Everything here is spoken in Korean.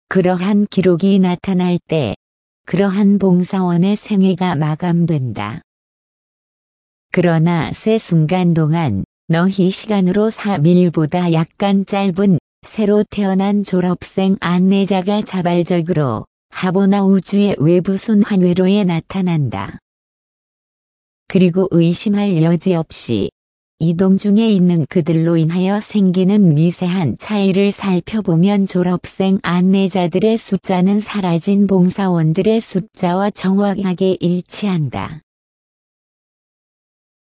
그러한 기록이 나타날 때 그러한 봉사원의 생애가 마감된다. 그러나 세 순간 동안 너희 시간으로 3일보다 약간 짧은 새로 태어난 졸업생 안내자가 자발적으로 하보나 우주의 외부 순환회로에 나타난다. 그리고 의심할 여지 없이 이동 중에 있는 그들로 인하여 생기는 미세한 차이를 살펴보면 졸업생 안내자들의 숫자는 사라진 봉사원들의 숫자와 정확하게 일치한다.